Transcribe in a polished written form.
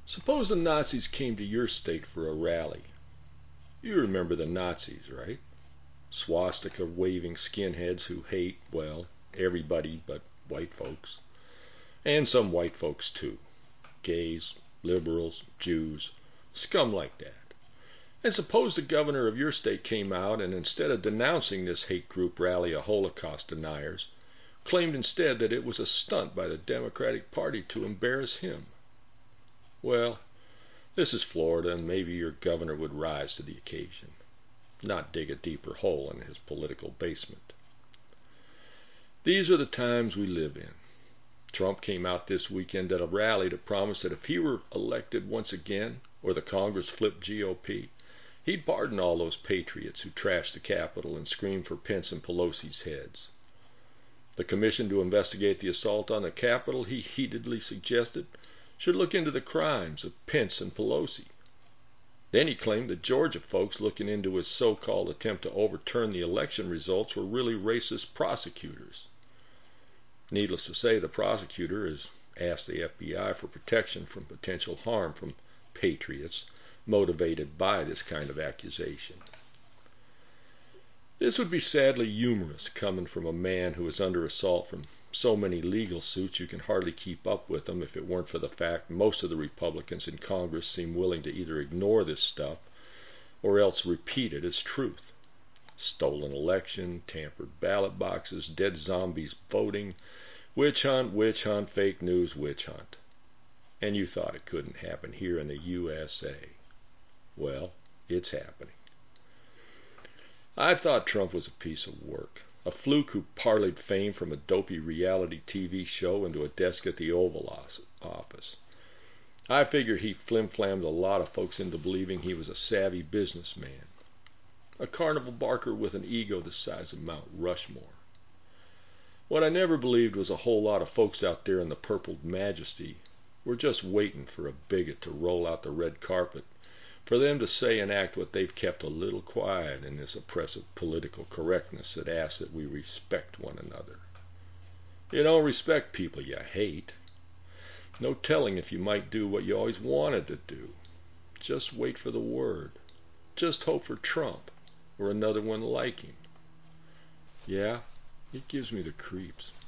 Suppose the Nazis came to your state for a rally. You remember the Nazis, right? Swastika waving skinheads who hate, well, everybody but white folks. And some white folks too. Gays, liberals, Jews, scum like that. And suppose the governor of your state came out and instead of denouncing this hate group rally of Holocaust deniers, claimed instead that it was a stunt by the Democratic Party to embarrass him. Well, this is Florida, and maybe your governor would rise to the occasion, not dig a deeper hole in his political basement. These are the times we live in. Trump came out this weekend at a rally to promise that if he were elected once again, or the Congress flipped GOP, he'd pardon all those patriots who trashed the Capitol and screamed for Pence and Pelosi's heads. The commission to investigate the assault on the Capitol, he heatedly suggested, should look into the crimes of Pence and Pelosi. Then he claimed that Georgia folks looking into his so-called attempt to overturn the election results were really racist prosecutors. Needless to say, the prosecutor has asked the FBI for protection from potential harm from patriots motivated by this kind of accusation. This would be sadly humorous coming from a man who is under assault from so many legal suits you can hardly keep up with them if it weren't for the fact most of the Republicans in Congress seem willing to either ignore this stuff or else repeat it as truth. Stolen election, tampered ballot boxes, dead zombies voting, witch hunt, fake news, witch hunt. And you thought it couldn't happen here in the USA. Well, it's happening. I thought Trump was a piece of work, a fluke who parlayed fame from a dopey reality TV show into a desk at the Oval Office. I figured he flim-flammed a lot of folks into believing he was a savvy businessman, a carnival barker with an ego the size of Mount Rushmore. What I never believed was a whole lot of folks out there in the purpled majesty were just waiting for a bigot to roll out the red carpet for them to say and act what they've kept a little quiet in this oppressive political correctness that asks that we respect one another. You don't respect people you hate. No telling if you might do what you always wanted to do. Just wait for the word. Just hope for Trump or another one like him. Yeah, it gives me the creeps.